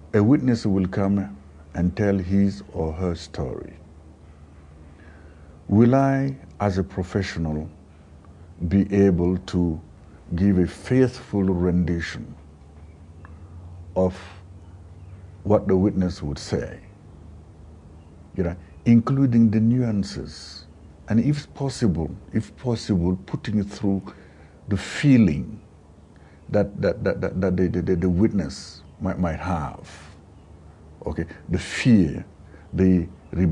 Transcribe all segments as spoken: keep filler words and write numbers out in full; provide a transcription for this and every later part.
a witness will come and tell his or her story. Will I, as a professional, be able to give a faithful rendition of what the witness would say, you know, including the nuances, and if possible, if possible, putting it through the feeling that that that, that, that the, the, the witness might, might have, okay, the fear, the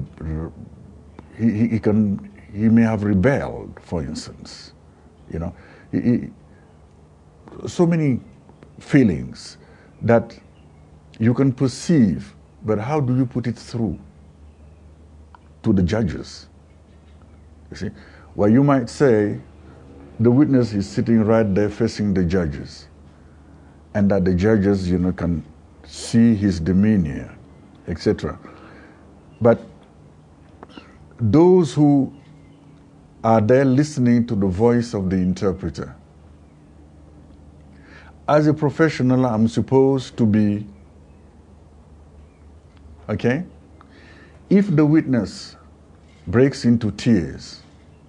he, he can he may have rebelled, for instance, you know, he, he, so many feelings that you can perceive, but how do you put it through to the judges? You see, well, you might say the witness is sitting right there facing the judges, and that the judges, you know, can see his demeanor, et cetera. But those who are there listening to the voice of the interpreter, as a professional, I'm supposed to be, okay? If the witness breaks into tears,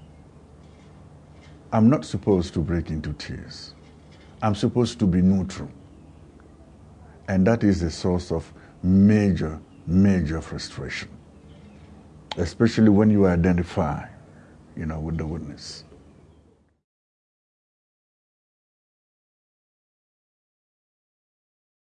I'm not supposed to break into tears. I'm supposed to be neutral. And that is a source of major, major frustration, especially when you identify, you know, with the witness.